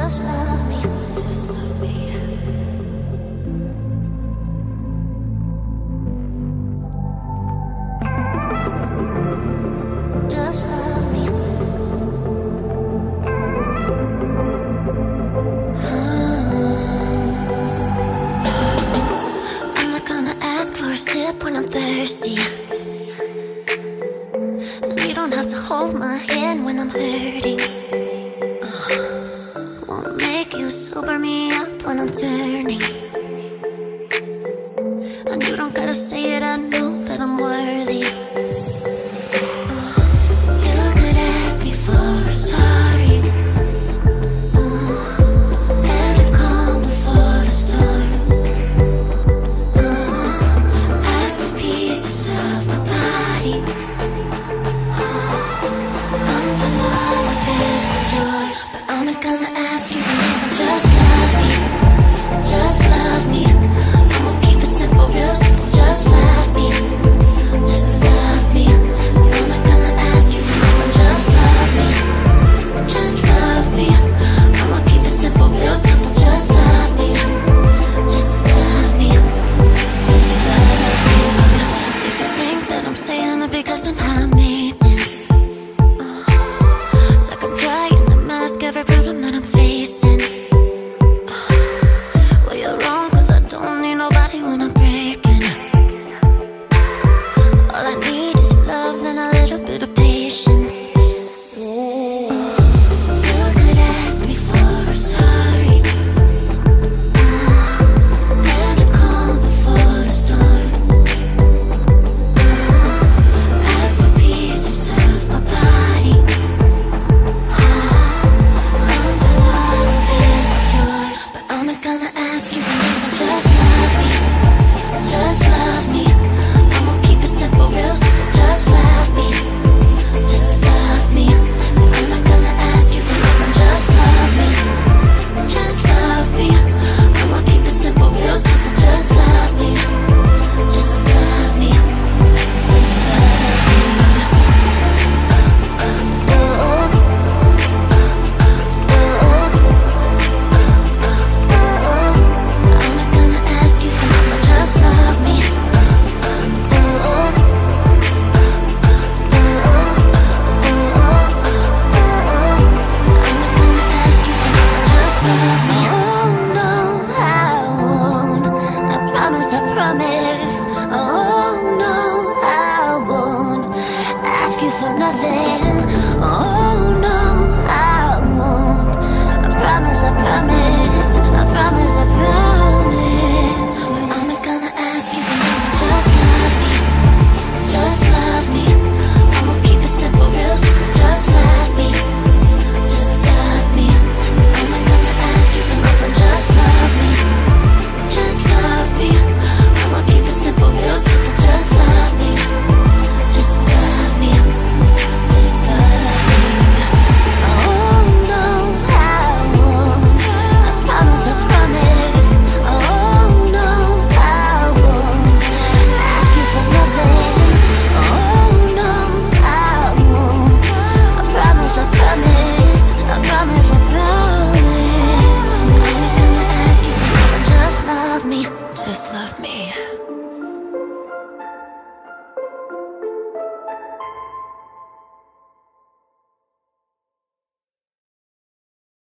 Just love me, just love me. Just love me. I'm not gonna ask for a sip when I'm thirsty. And you don't have to hold my hand when I'm hurting. Won't make you sober me up when I'm turning. And you don't gotta say it, I know that I'm worthy. You could ask me for a sorry, and a calm before the storm. Ask the pieces of my body until all of it was yours. But I'm not gonna ask you for more than just love me.